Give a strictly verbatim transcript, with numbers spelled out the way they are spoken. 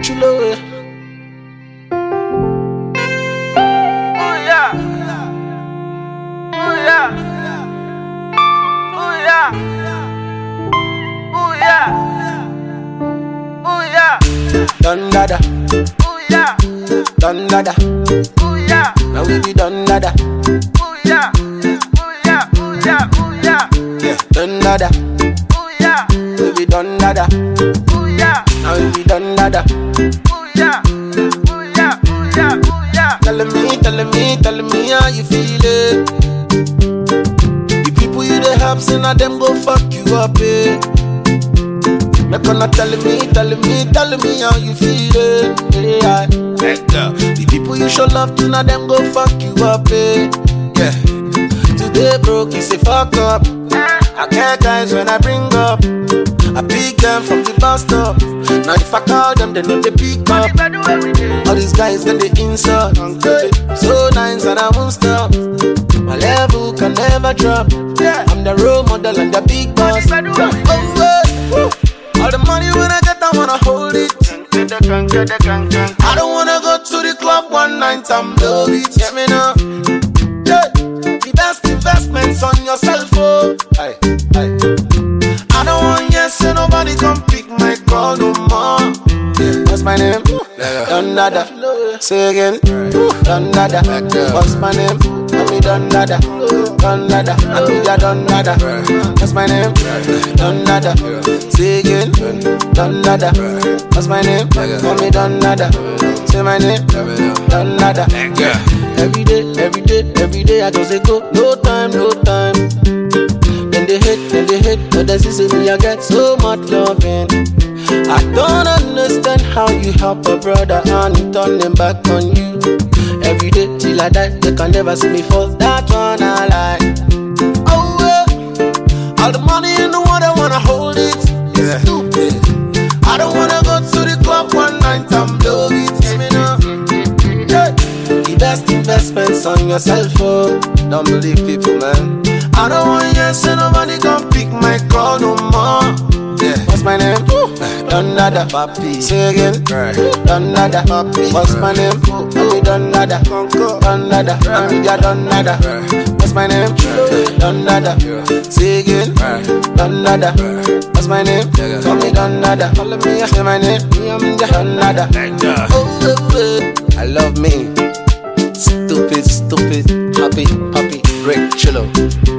Chulo. Oh yeah. Oh yeah. Oh yeah. Oh yeah. Oh yeah. Done dada. Oh yeah. Done dada. Oh yeah. Now we be done dada. Oh yeah. Oh yeah. Oh yeah. Oh yeah. Yeah. Done dada. Oh yeah. We be done dada. Oh yeah. Now we be done dada. Oh yeah. Oh yeah. Oh yeah. Oh yeah. Telling me, telling me, telling me how you feeling. The people you dey help, say now them go fuck you up, eh. Make on telling me, telling me, telling me how you feeling. Yeah, the people you show love to, now them go fuck you up, eh. Yeah. Today broke, you say fuck up. I care guys when I bring up. I pick them from the bus stop. Now if I call them, they know they pick up. All these guys then they insult. So nice and I won't stop. My level can never drop. I'm the role model and the big boss. Oh, oh. All the money when I get, I wanna hold it. I don't wanna go to the club one night and blow it. Get me now. Yeah. The best investments on yourself, oh. Aye, aye. I don't want yes, so nobody come pick my call no more. Yeah. What's my name? Done nada. Say again. Done nada. What's my name? Me done nada. Done nada. I think ya done nada. What's my name? Done nada. Say again. Done nada. What's my name? Call me done nada. Say my name. Done nada. Every day, every day, every day I just say go. No time, no time. Then they hate, then they hate. But that's just me, I get so much loving. I don't understand how you help a brother and turn them back on you. Every day till I die, they can never see me fall. That one I like. Oh well, all the money in the world, I wanna hold it. It's stupid. I don't wanna go to the club one night and blow it. Hear me now. Yeah. The best investments on yourself, oh. Don't believe people, man. I don't want yes, so nobody can pick my call no more. Yeah. What's my name? Done nada. Papi. Say again. Done nada. Papi. What's my name? Papi done nada. Done nada. I'm ya done nada. What's my name? Done nada. Say again. Done nada. What's my name? Call me done nada. Call me. Say my name. I'm ya done nada. Oh, I love me. Stupid, stupid, happy, happy, great, chillo.